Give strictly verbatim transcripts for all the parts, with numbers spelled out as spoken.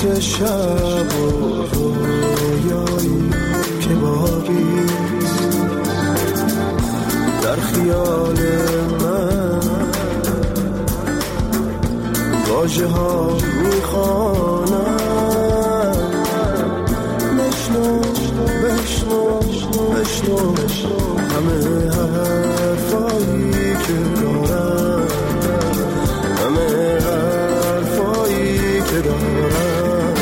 مثل شب و رویایی که باقیست در خیال من، واژه ها میخوانم بشنو بشنو بشنو همه حرفایی که دارم، همه حرفایی که دارم.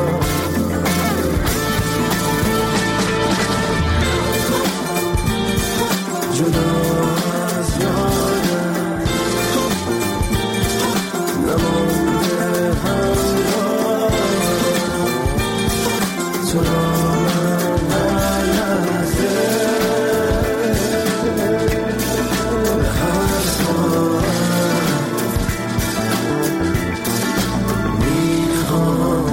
جدا از یادم نمانده همراه تو را من هر لحظه هر ساعت میخوام.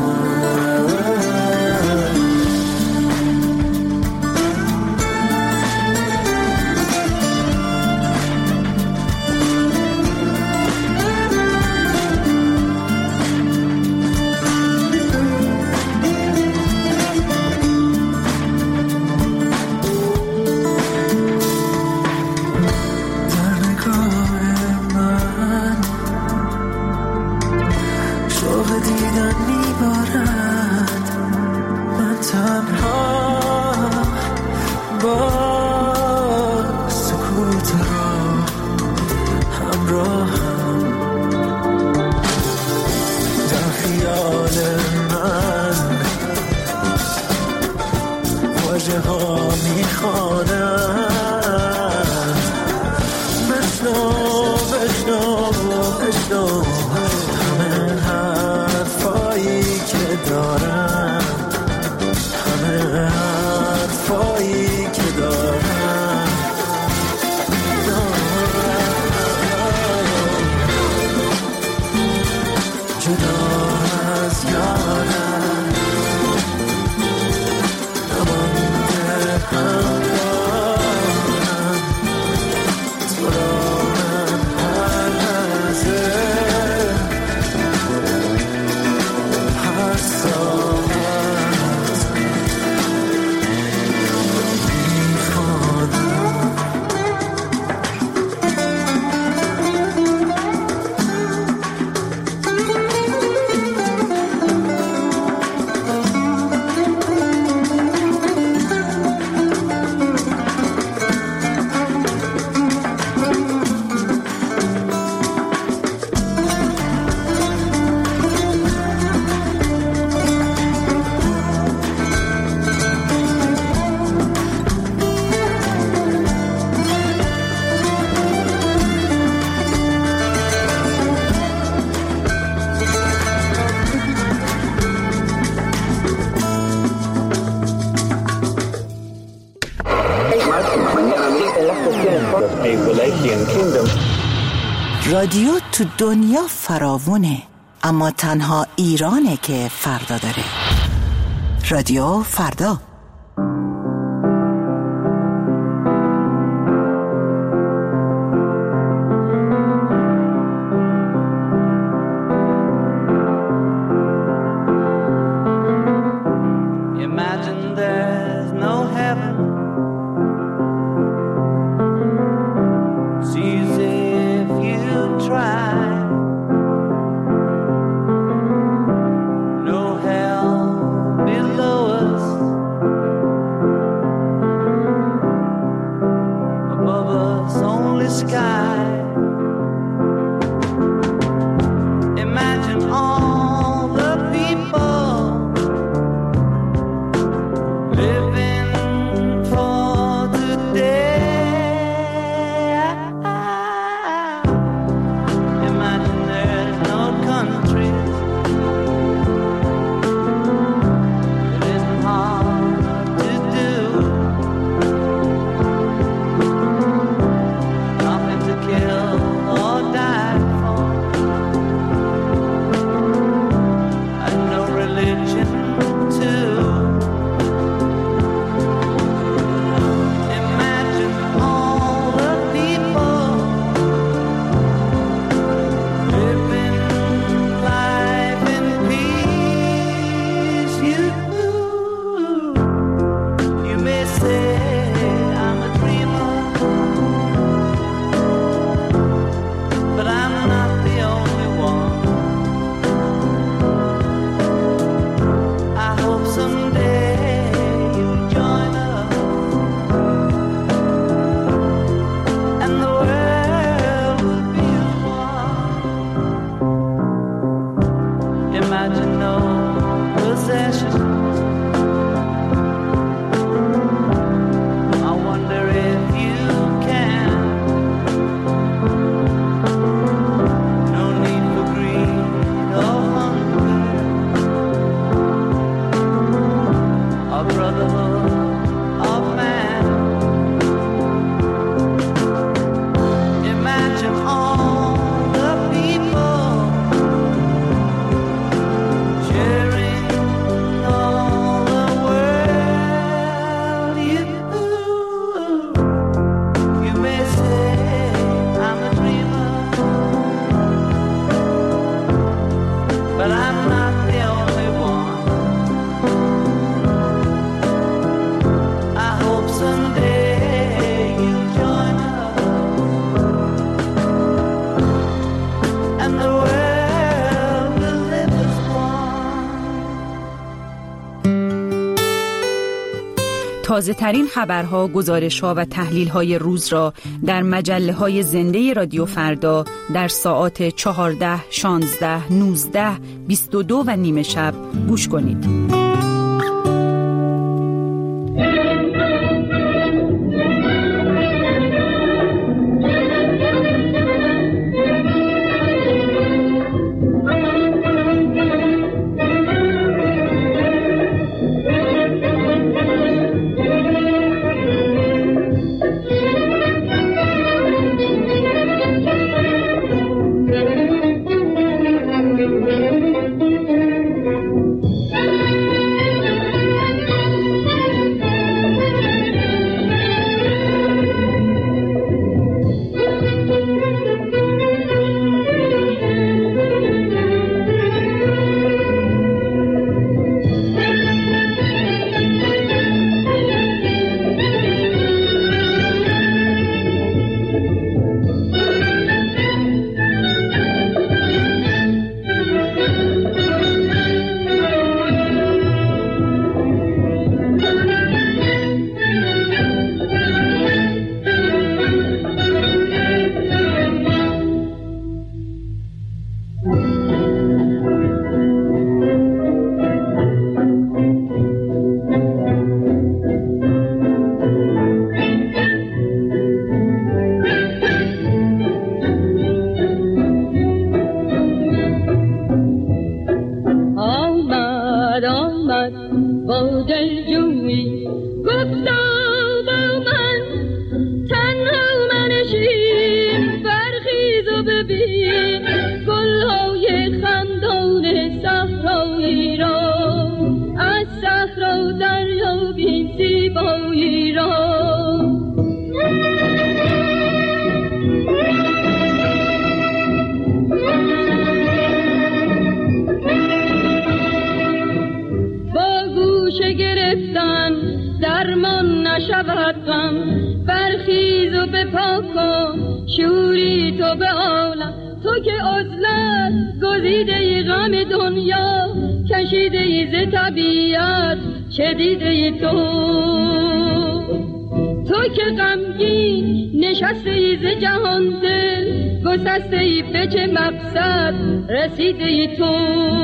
رادیو تو دنیا فراوونه، اما تنها ایرانه که فردا داره. رادیو فردا. No hell below us. obsession. I wonder if you can. No need for greed or hunger or brotherhood of man. Imagine all the people sharing all the world. You, you may say I'm a dreamer, but I'm not the only one. I hope someday you'll join us and the world will live as one. تازه ترین خبرها، گزارش‌ها و تحلیل‌های روز را در مجله‌های زنده رادیو فردا در ساعات چهارده، شانزده، نوزده، بیست و دو و نیمه شب گوش کنید. برخیز و به پاکا شوری تو به عالم، تو که عزلت گزیده ای غم دنیا، کشیده ای ز طبیعت شدیده ای تو، تو که غمگین نشسته ای ز جهان دل، گسسته ای به چه مقصد رسیده ای تو.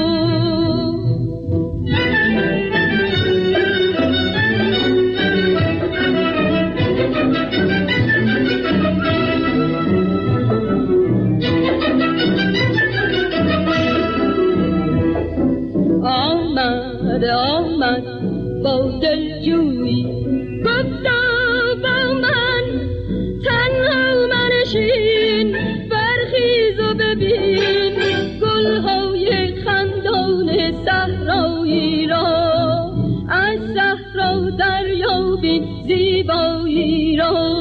آمد آمد با دلجویی گفتا با من تنها منشین، برخیز و ببین گلهای خندان صحرایی را، از صحرا دریابین زیبایی را.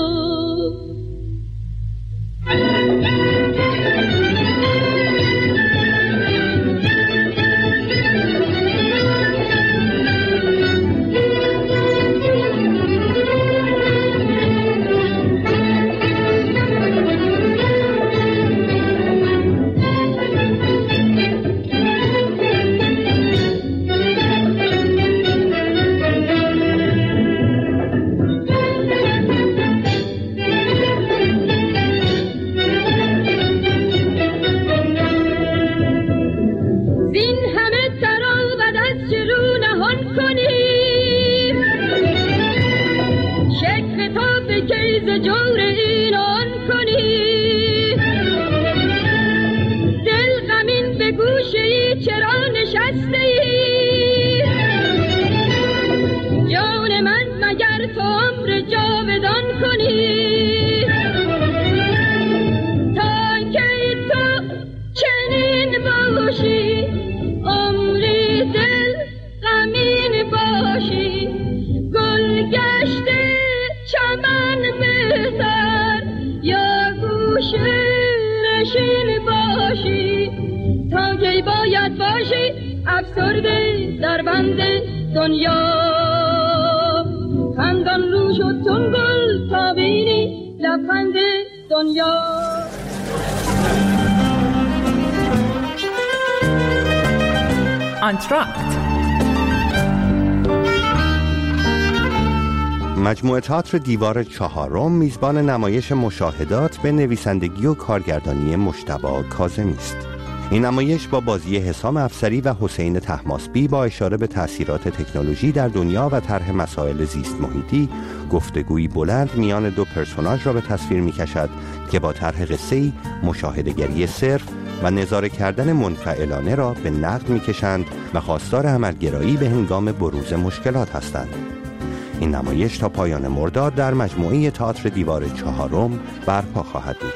ای ز جور اینان کنی، دل غمین به گوشه ای چرا نشسته ای، جان من مگر تو عمر جاودان کنی، تا کی تو چنین باشی عمری دل غمین باشی، گل گشته چمن بهتر یا گوشه نشین باشی، تا کی باید باشی افسرده در بند دنیا، خندان رو شد چون گل تا بینی لبخند دنیا. آنتراکت مجموعه تئاتر دیوار چهارم میزبان نمایش مشاهدات به نویسندگی و کارگردانی مجتبی کاظمی است. این نمایش با بازی حسام افسری و حسین طهماسبی با اشاره به تأثیرات تکنولوژی در دنیا و طرح مسائل زیست محیطی، گفتگویی بلند میان دو پرسوناژ را به تصویر می‌کشد که با طرح قصه‌ای مشاهده‌گری صرف و نظاره کردن منفعلانه را به نقد می‌کشند و خواستار عملگرایی به هنگام بروز مشکلات هستند. این نمایش تا پایان مرداد در مجموعه تئاتر دیوار چهارم برپا خواهد بود.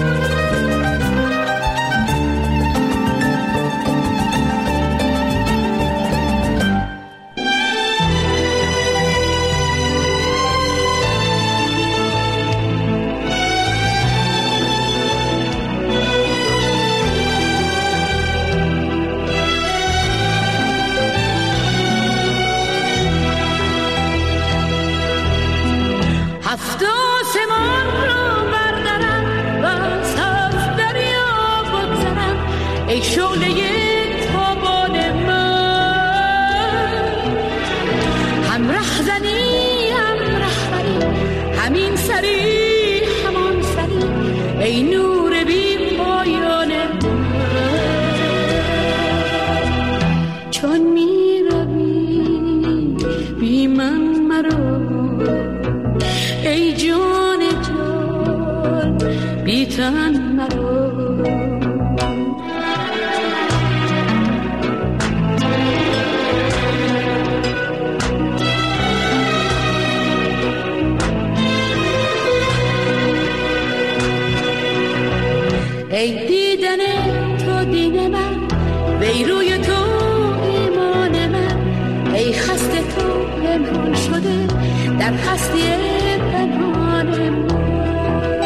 ای دیدن تو دین من، ای روی تو ایمان من، ای خسته تو پنهان شده در هستی پنهان من،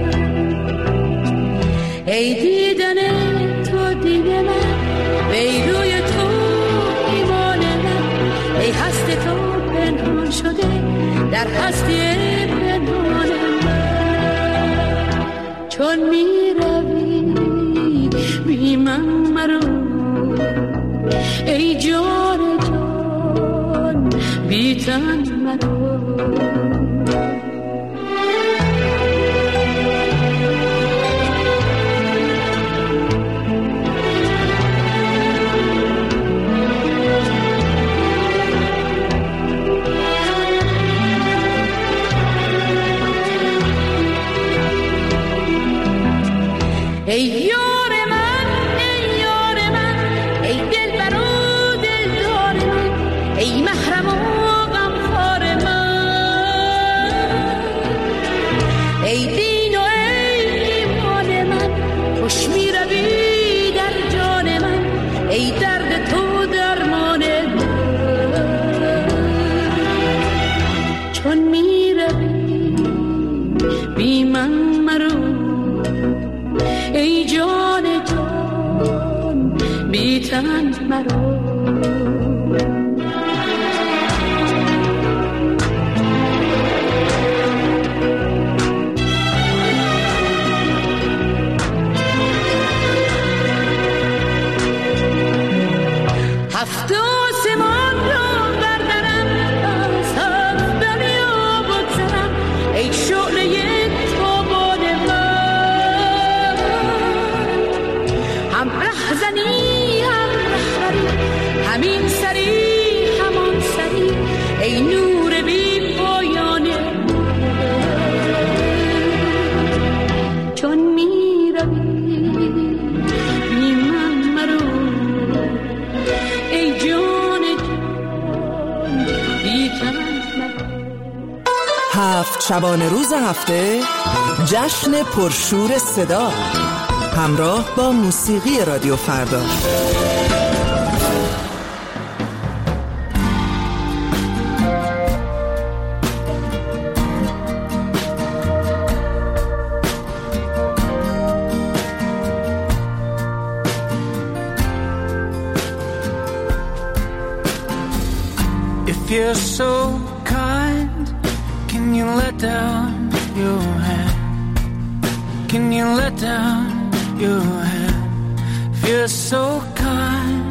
ای دیدن تو دین من، ای روی تو ایمان من، ای خسته تو پنهان شده در هستی پنهان من، چون می بی من مرو ای جان جان بی تن مرو. ای ای نور بی پایان هفت شبانه روز هفته جشن پرشور صدا همراه با موسیقی رادیو فردا. If you're so kind, can you let down your hand? Can you let down your hand? If you're so kind,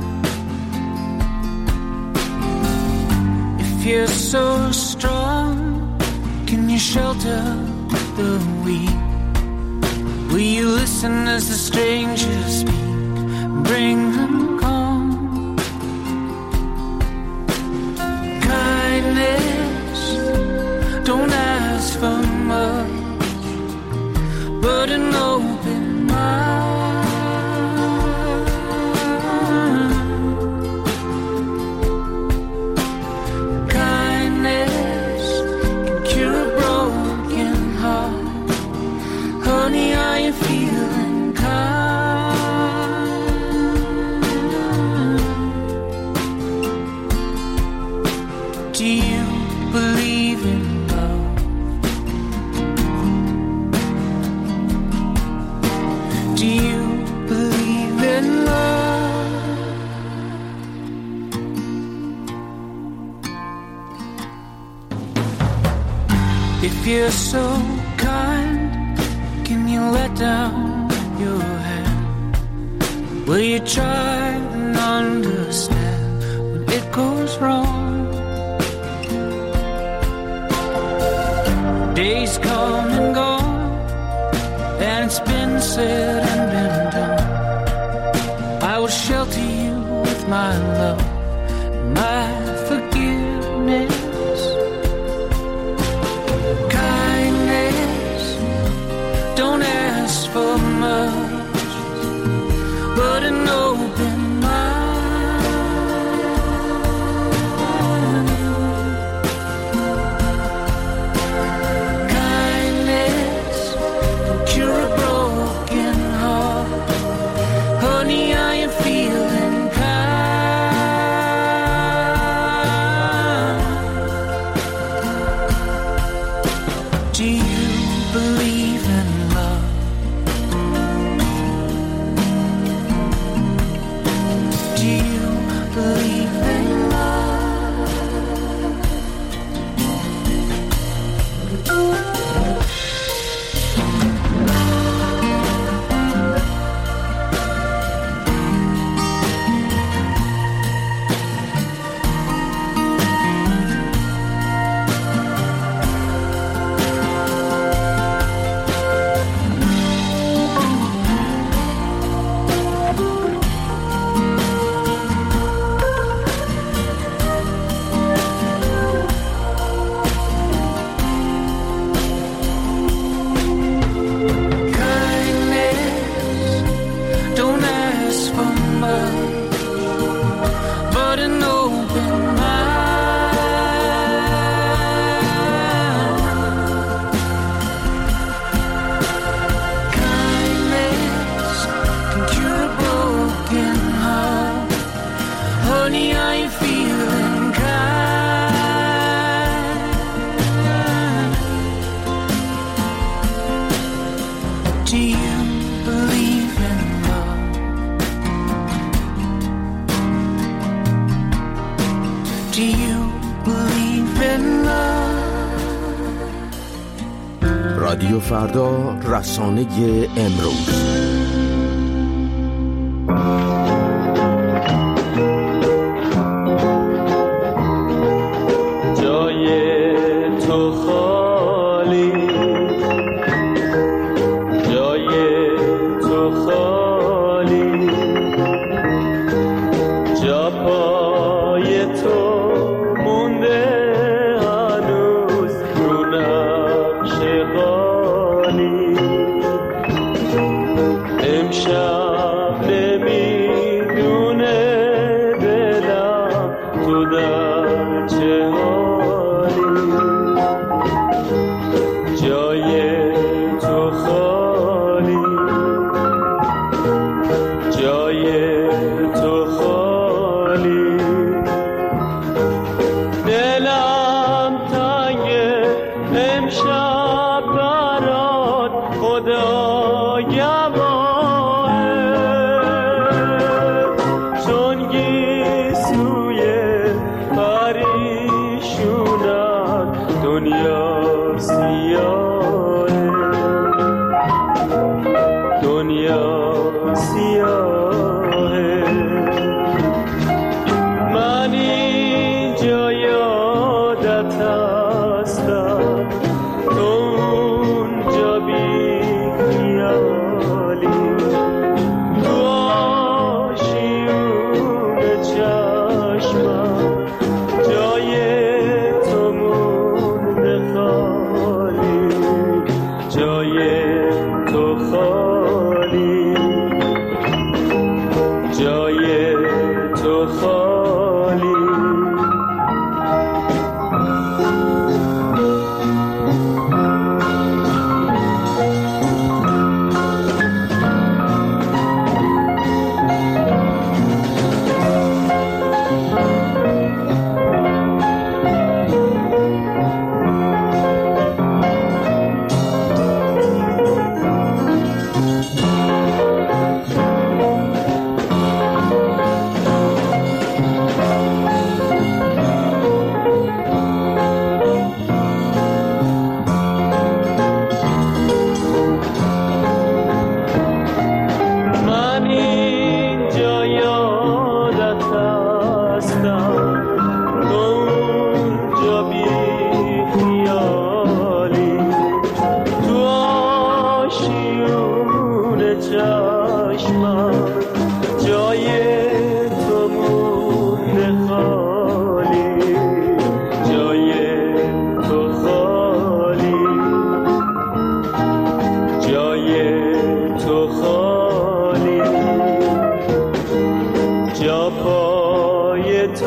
if you're so strong, can you shelter the weak? Will you listen as the strangers speak? Bring them calm. Kindness, don't ask for much, but an open mind. Kindness can cure a broken heart. Honey, are you feeling kind? Do you believe in love? Do you believe in love? If you're so kind, can you let down your hand? Will you try and understand when it goes wrong? Days come and go, and it's been said and been done. I will shelter you with my love, my forgiveness. Kindness, don't ask for much, but an open mind. Kindness can cure a broken heart. Honey, are you feeling kind? Do you believe in love? Do you believe in love? Kindness, don't ask for much, but an open mind. Kindness can cure a broken heart. Honey, are you feeling kind? Do you believe in love? Do you believe in love? رادیو فردا، رسانه امروز. جای تو خالی، جای تو خالی، جا پای تو مونده هنوز رو نقش قالی. امشب نمیدونه دلم تو در چه حالی.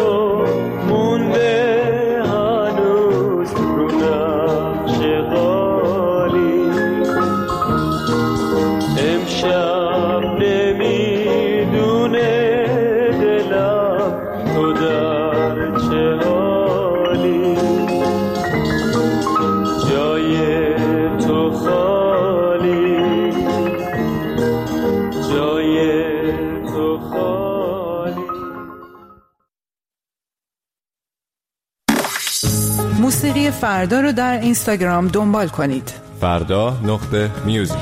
مونده هنوز رو نقش قالی. امشب نمیدونه دلم تو در چه حالی. جای تو خالی، جای تو خالی. موسیقی فردا رو در اینستاگرام دنبال کنید. فردا نقطه میوزیک.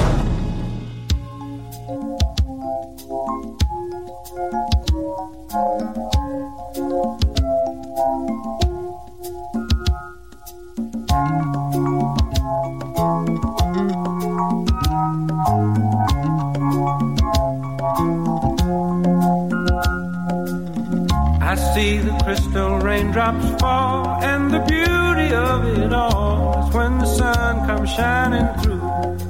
I see the crystal raindrops fall, and the beauty of it all is when the sun comes shining through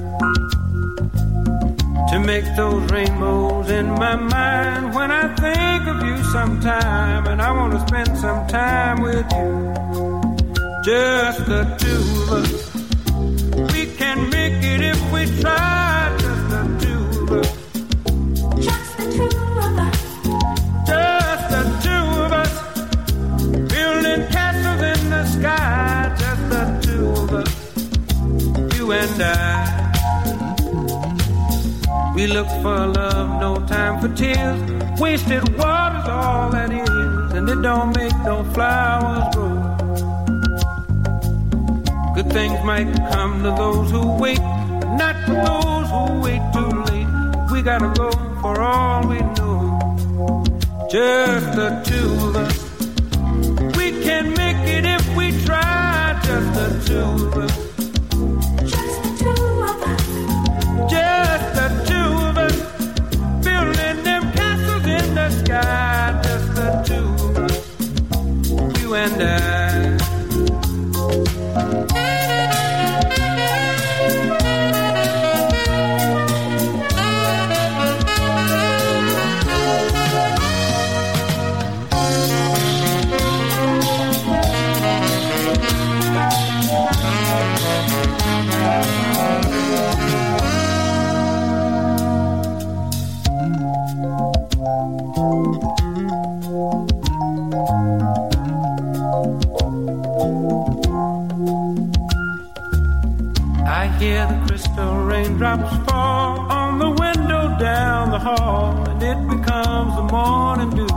to make those rainbows in my mind. When I think of you sometime, and I want to spend some time with you, just the two of us. We can make it if we try, just the two of us. Just the two of us. Just the two of us. Building castles in the sky, just the two of us. You and I. We look for love, no time for tears. Wasted water's all that is, and it don't make no flowers grow. Good things might come to those who wait, but not for those who wait too late. We gotta go for all we know. Just the two of us. We can make it if we try, just the two of us. Just the two of us. Just the two of us. Building them castles in the sky, just the two of us. You and I. I hear the crystal raindrops fall on the window down the hall, and it becomes the morning dew.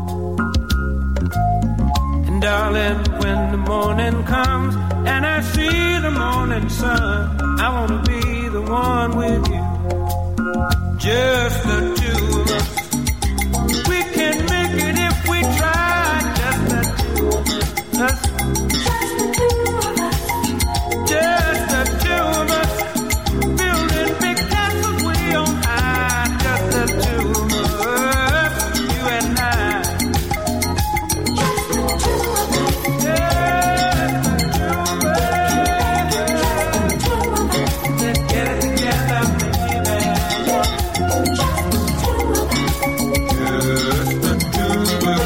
And darling, when the morning comes and I see the morning sun, I want to be the one with you. Just the two of us. We can make it if we try, just the two of us. Just the two of us. Just the two of us. Building big castles way on high, just the two of us. You and I. Just the two of us. Just the two of us. Let's get it together, baby. Just the two of us. Just the two of us.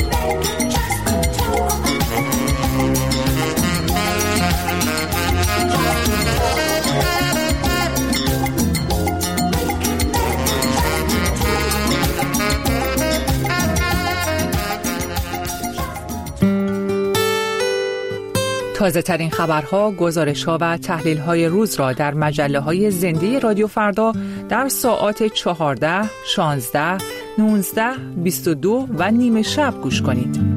تازه ترین خبرها، گزارش‌ها و تحلیل‌های روز را در مجله‌های زنده رادیو فردا در ساعات چهارده، شانزده، نوزده، بیست و دو و نیمه شب گوش کنید.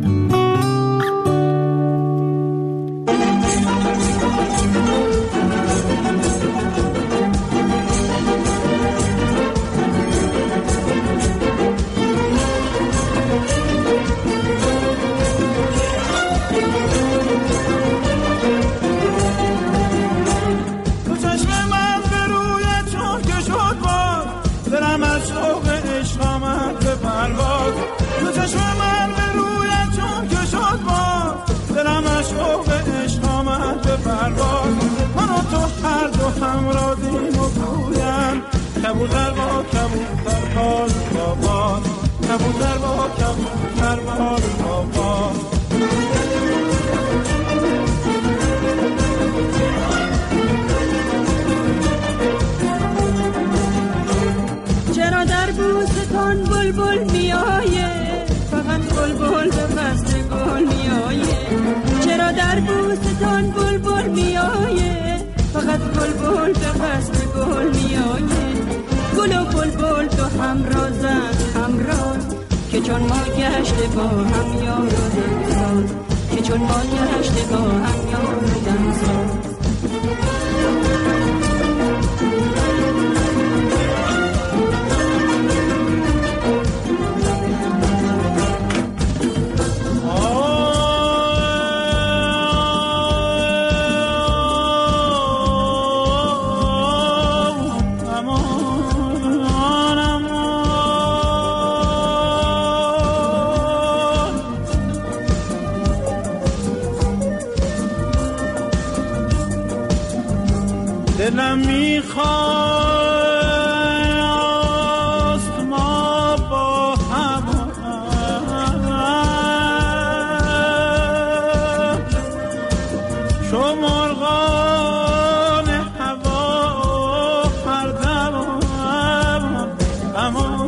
کبوتر با کبوتر باز با باز کبوتر با کبوتر بار بابا. چرا در بوستان بلبل میآیه فقط بلبل به فصل گل میآیه؟ چرا در بوستان بلبل میآیه فقط بلبل به فصل گل میآیه؟ گل و بلبل تو همرازن همراز که چون ما گشته با هم یار و دمساز، که چون ما گشته با هم یار و دمساز. دلم میخواست ما با هم شو مرغان هوا هر دم اما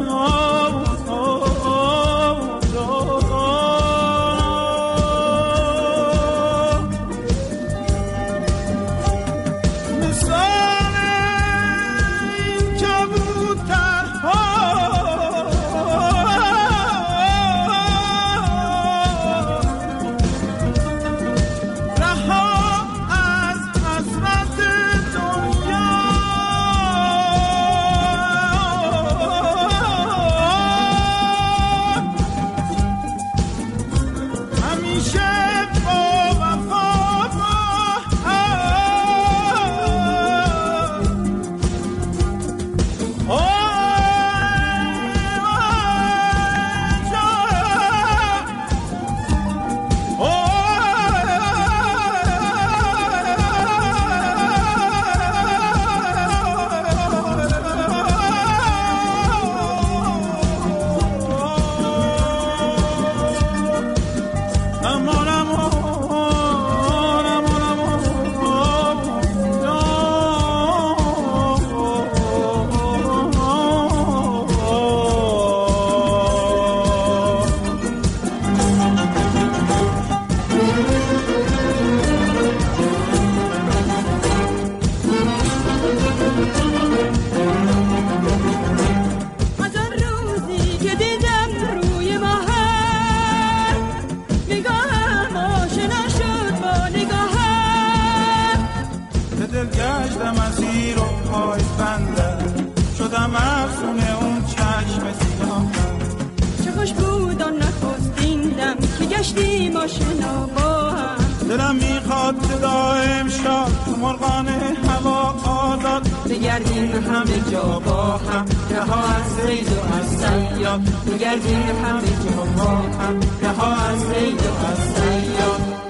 دلم میخواد دائم شاد مرغان هوا آزاد بگردیم همه جا با هم رها از صید و از صیاد، بگردیم همه جا با هم رها از صید و از صیاد.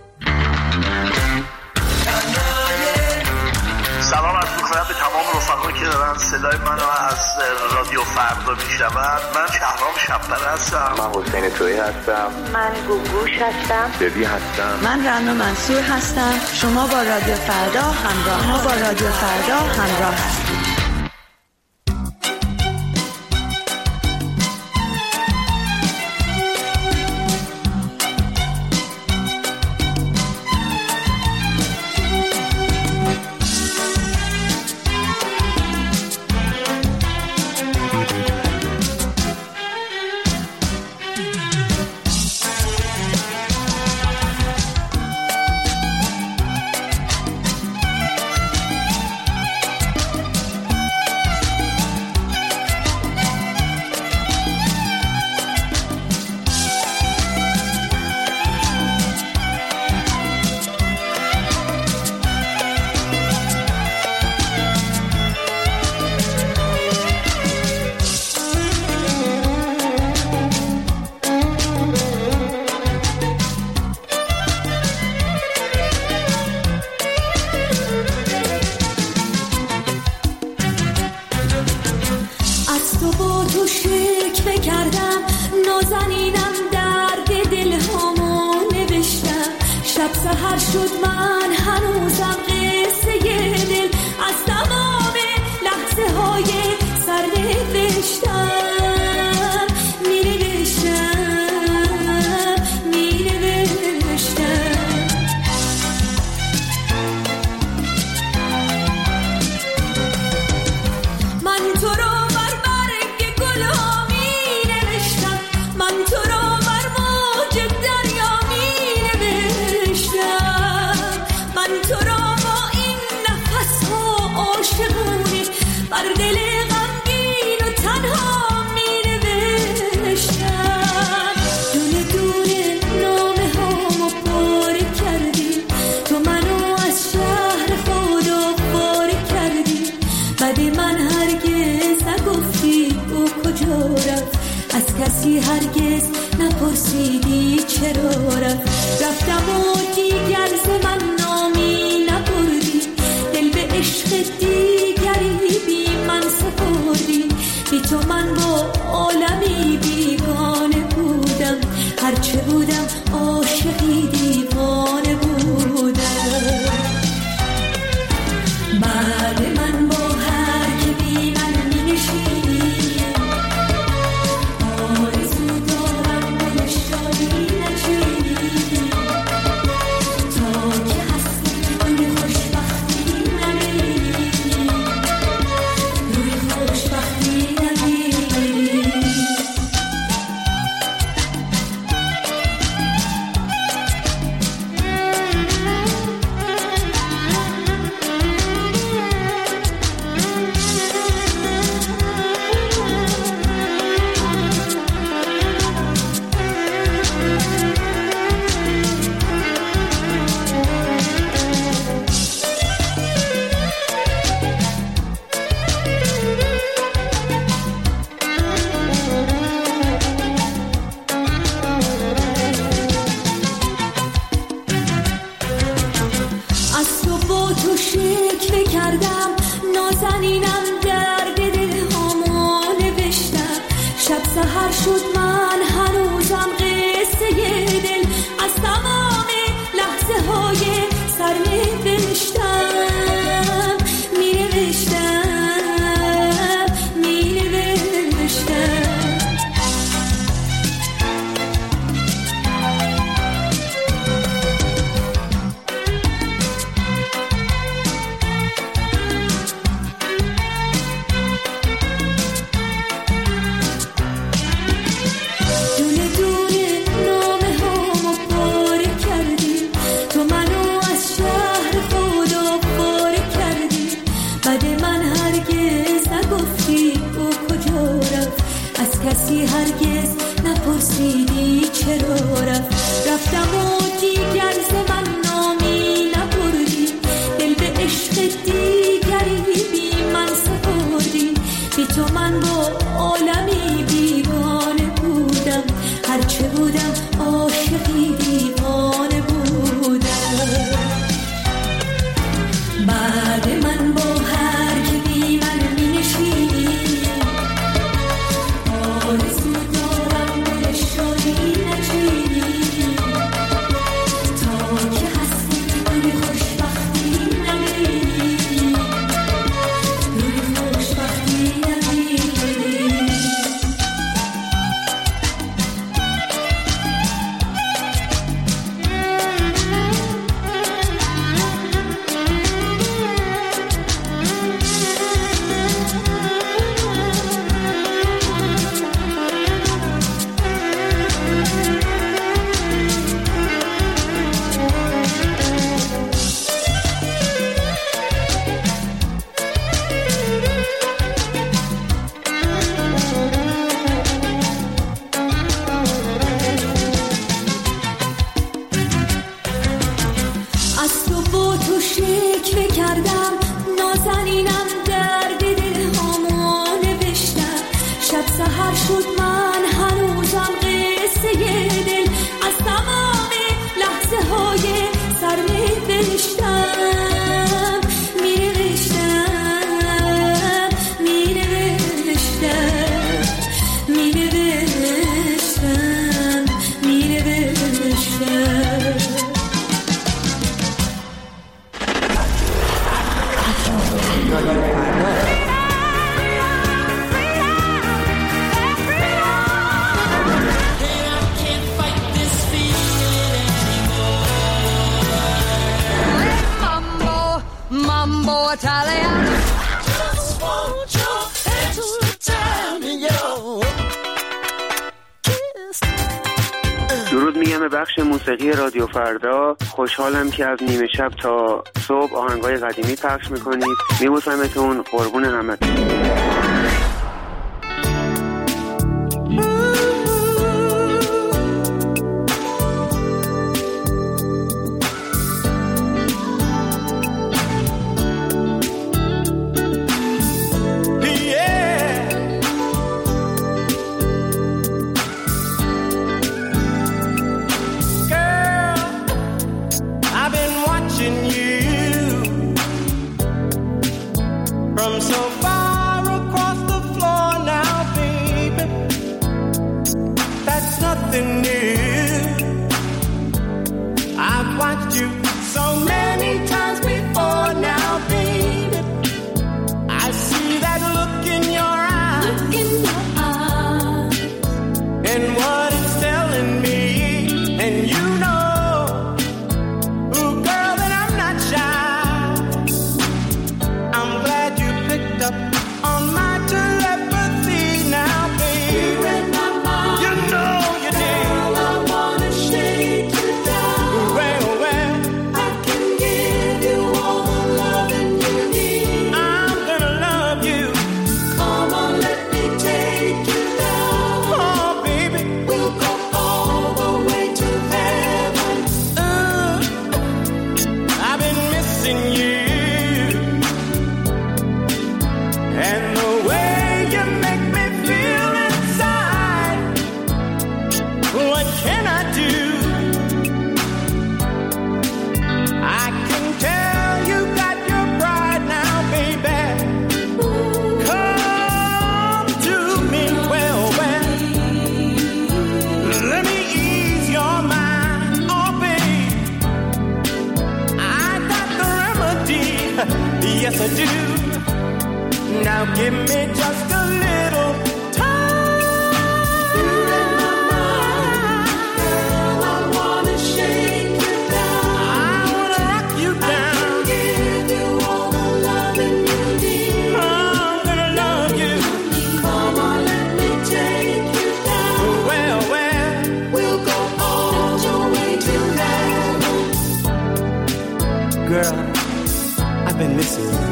سلام عرض می‌کنم به تمام رفقایی که دارن صدای منو از رادیو فردا میشنون. من شهرام شب‌پره هستم. من حسین تویی هستم. من گوگوش هستم. ببی هستم. من رنا منصور هستم. شما با رادیو فردا همراه ما با رادیو فردا همراه هستید. نازنینم درد دل هامو نوشتم، شب سحر شد من هنوزم قصه دل از تمام لحظه های سر نوشتم می نوشتم می نوشتم. من تو رو بر برگ گل ها می نوشتم، من تو رو بر موج دریا می نوشتم، من تو رو با این نفس ها عاشقونه بر دل غمگین و تنها می نوشتم. دونه دونه نامه هامو پاره کردی، تو منو از شهر خدا پاره کردی، بعد من هرگز نگفتی او کجا رفت، از کسی هرگز نپرسیدی چرا رفت. رفتم و دیگر ز من نامی نبردی، دل به عشق دیگری بی من سپردی، بی تو من با عالمی بیگانه بودم، هرچه بودم عاشقی دیوانه بودم. بعد من با هر که بی من می نشینی، آرزو دارم دل شادی نچینی، تا که هستی روی خوشبختی نبینی، روی خوشبختی نبینی. از تو با تو شکوه کردم، نازنینم درد دل هامو نوشتم، شب سحر شد من هنوزم قصه دل از تمام لحظه های سر نوشتم می نوشتم می نوشتم. دونه دونه نامه هامو پاره کردی، تو منو از شهر خدا پاره کردی، بعد من هرگز نگفتی او کجا رفت، از کسی هرگز نپرسیدی چرا رفت. رفتم و دیگر ز من نامی نبردی، دل به عشق دیگری بی من سپردی، بی تو من با عالمی بیگانه بودم، هرچه بودم عاشقی دیوانه بودم. بعد من با هر که بی من می نشینی، آرزو دارم دل شادی نچینی، تا که هستی روی خوشبختی نبینی، روی خوشبختی نبینی. از تو با تو شکوه کردم، نازنینم درد دل هامو نوشتم، شب سحر شد من هنوزم قصه دل از تمام لحظه های سر نوشتم می نوشتم می نوشتم می نوشتم. Italiano. Just want your extra time in your kiss. درود میگم به بخش موسیقی رادیو فردا. خوشحالم که از نیمه شب تا صبح آهنگای قدیمی پخش میکنید. میبوسمتون، قربون همتون. Yes, I do. Now give me just a little time. You're in my mind, girl. I wanna shake you down. I wanna rock you down. I give you all the loving you need. I'm gonna love you. Come on, let me take you down. Well, well, we'll go all the way to heaven. Girl, I've been missing you.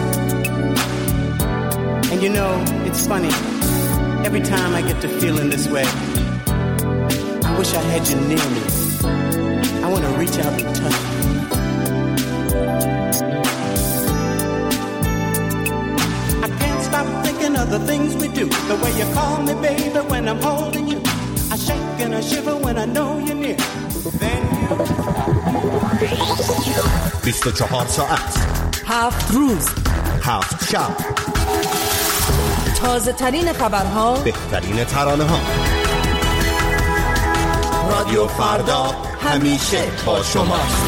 And you know, it's funny, every time I get to feeling this way, I wish I had you near me. I want to reach out and touch you. I can't stop thinking of the things we do. The way you call me baby when I'm holding you. I shake and I shiver when I know you're near. Then بیست و چهار ساعت، هفت روز، هفت شب، تازه ترین خبرها، بهترین ترانه ها. رادیو فردا همیشه با شماست.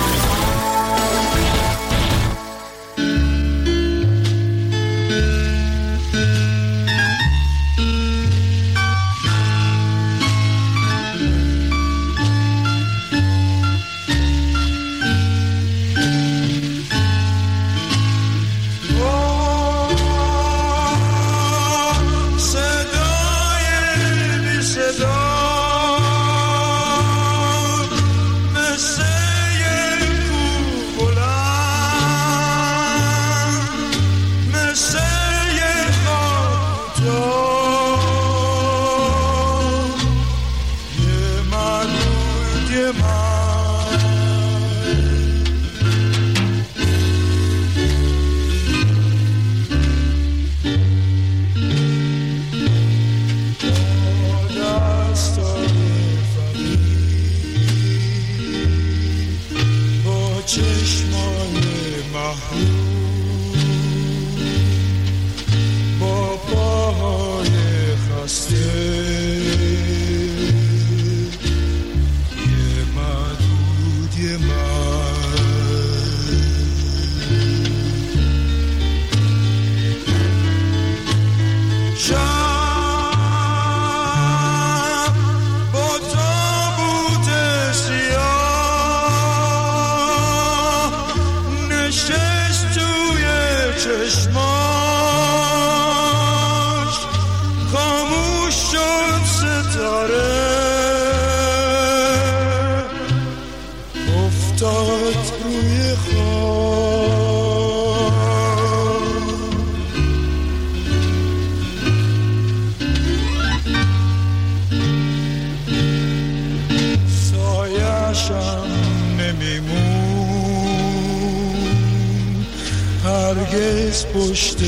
Just to افتاد روی خواب، سایه‌شم نمیمون هرگز پشت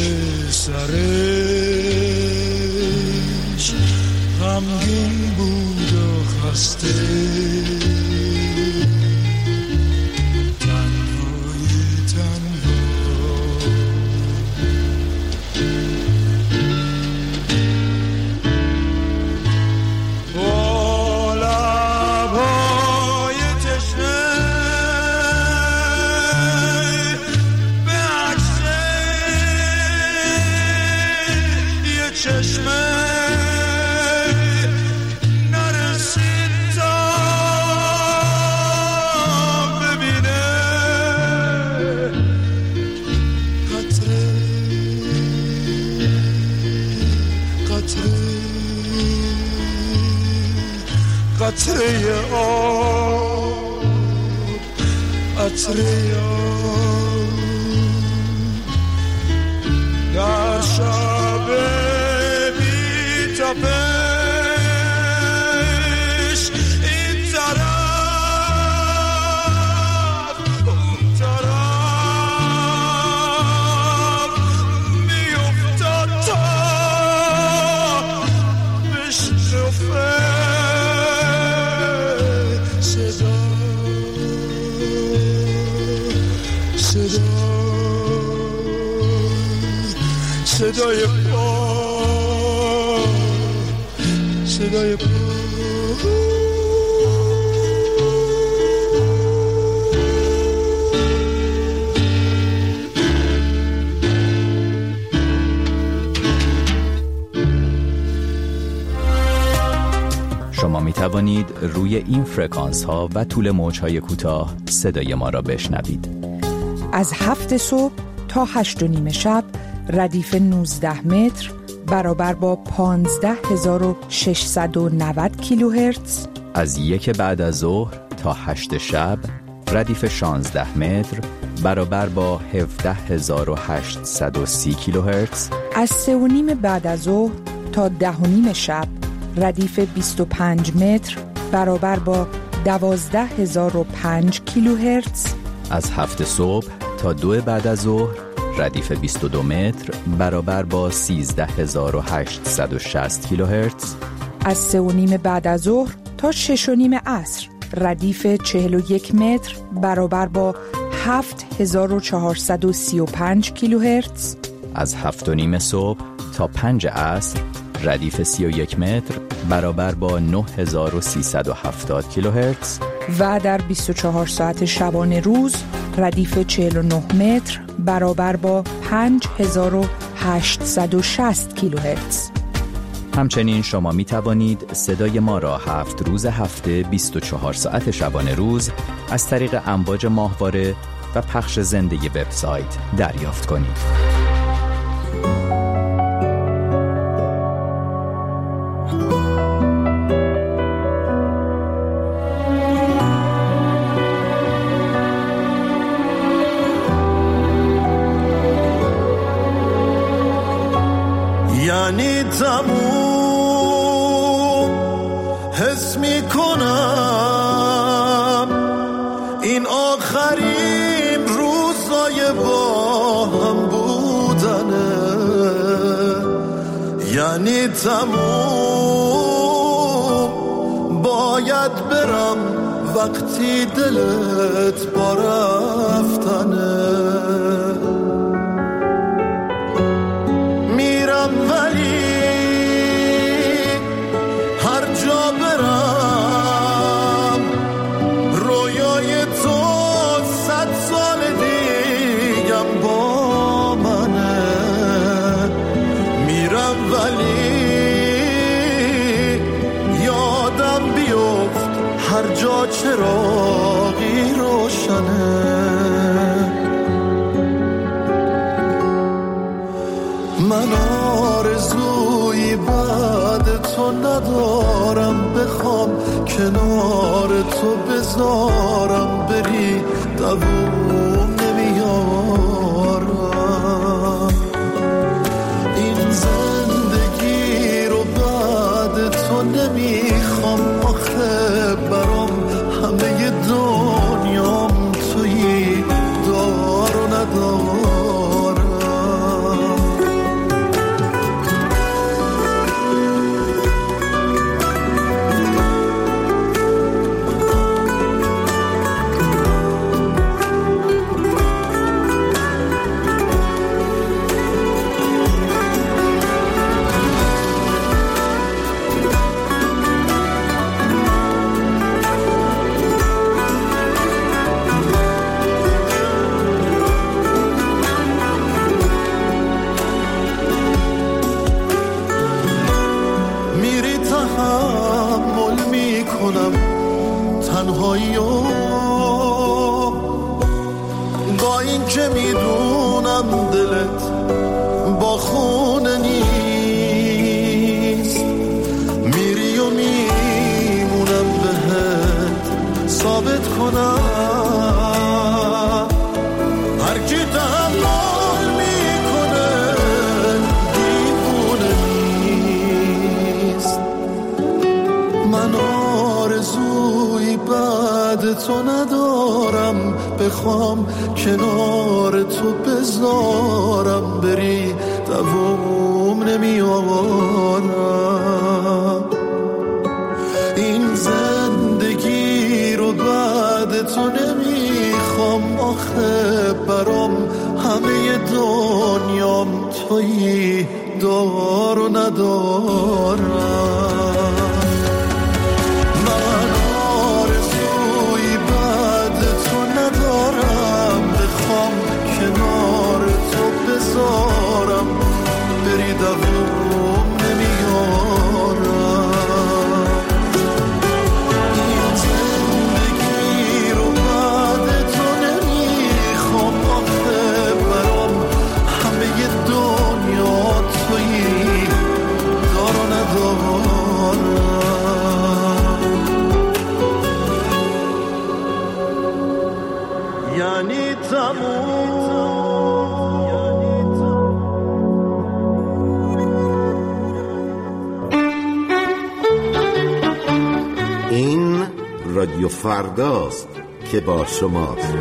سرش، غمگین بود و خسته، قطره آب، قطره آب در شب بی تپش، این طرف اون طرف میافتاد تا بشنفه صدای پا، صدای پا. شما می توانید روی این فرکانس ها و طول موج های کوتاه صدای ما را بشنوید. از هفت صبح تا هشت و نیم شب ردیف نوزده متر برابر با پانزده هزار و ششصد و نود کیلوهرتز. از یک بعد از ظهر تا هشت شب ردیف شانزده متر برابر با هفده هزار و هشتصد و سی کیلوهرتز. از سه و نیم بعد از ظهر تا ده و نیم شب ردیف بیست و پنج متر برابر با دوازده هزار و پنج کیلوهرتز. از هفت صبح تا دو بعد از ظهر ردیف بیست و دو متر برابر با سیزده هزار و هشتصد و شصت کیلوهرتز. از سه و نیم بعد از ظهر تا شش و نیم عصر ردیف چهل و یک متر برابر با هفت هزار و چهارصد و سی و پنج کیلوهرتز. از هفت و نیم صبح تا پنج عصر ردیف سی و یک متر برابر با نه هزار و سیصد و هفتاد کیلوهرتز. و در بیست و چهار ساعت شبانه روز ردیف چهل و نه متر برابر با پنج هزار و هشتصد و شصت کیلوهرتز. همچنین شما می توانید صدای ما را هفت روز هفته بیست و چهار ساعت شبانه روز از طریق امواج ماهواره و پخش زنده وبسایت دریافت کنید. یعنی تموم حس می کنم این آخرین روزای با هم بودنه. یعنی تموم باید برم وقتی دلت با رفتنه. میرم ولی هر جا برم رویای تو صد سال دیگم با منه. میرم ولی یادم بیفت هر جا چراغی روشنه. من آرزویی بعد تو ندارم، بخوام کنار تو بذارم بری که میدونم دلت با خونه نیست، میری و میمونم بهت ثابت کنم هر کی تحمل میکنه دیوونه نیست. من آرزوی بعد تو ندارم، بخوام کنار تو بذارم بری دوام نمی آورم. این زندگی رو بعد تو نمیخوام، آخه برام همه دنیام تویی دار و ندارم. من آرزوی بعد تو ندارم، بخوام کنار تو بذارم بری دوام نمیارم. این زندگی رو بعد تو نمیخوام، آخه برام همه دنیا تویی دار و ندارم. یعنی این رادیو فرداست که با شماست.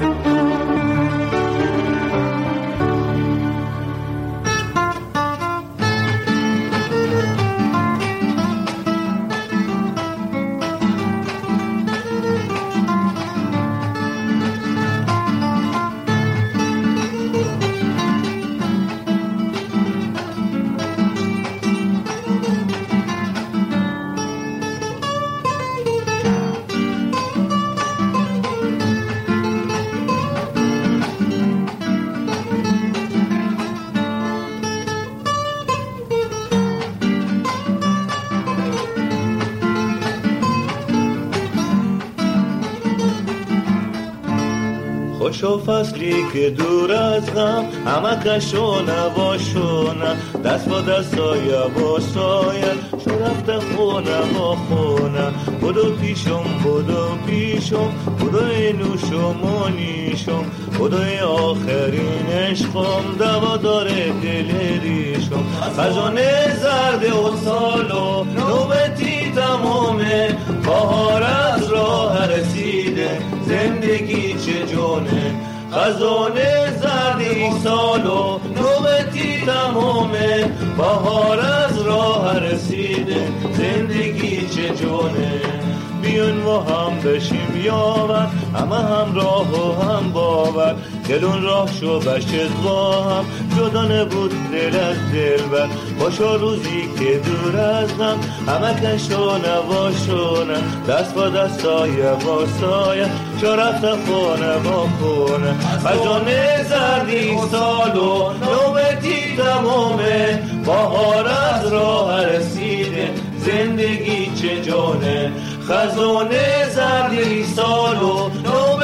خوشو فصلی که دور از غم، همه کشو نباشونه، دست با دستای با سایه شو رفته خونه با خونه. بدو پیشم بدو پیشم بدو اینوشم و نیشم، بدوی آخرین عشقم دوا داره دل ریشم. خزانه زرد و سالو نوبتی تمامه، بهار از راه رسیده زندگی چه جونه. خزانه زردی سالو نوبتی تمامه، بهار از راه رسیده زندگی چه جونه. بیون و هم بشیم یاور، همه هم راه و هم باور، دلون راه شو بشت با هم جدا نبود دل از دل بر. باشا روزی که دور از هم، همه کشو نباشونه، دست با دستای با سایه شو رفت خونه با خونه. خزانه زردی سالو نوبتی تمامه، بهار از راه رسیده زندگی چه جانه. خزانه زردی سالو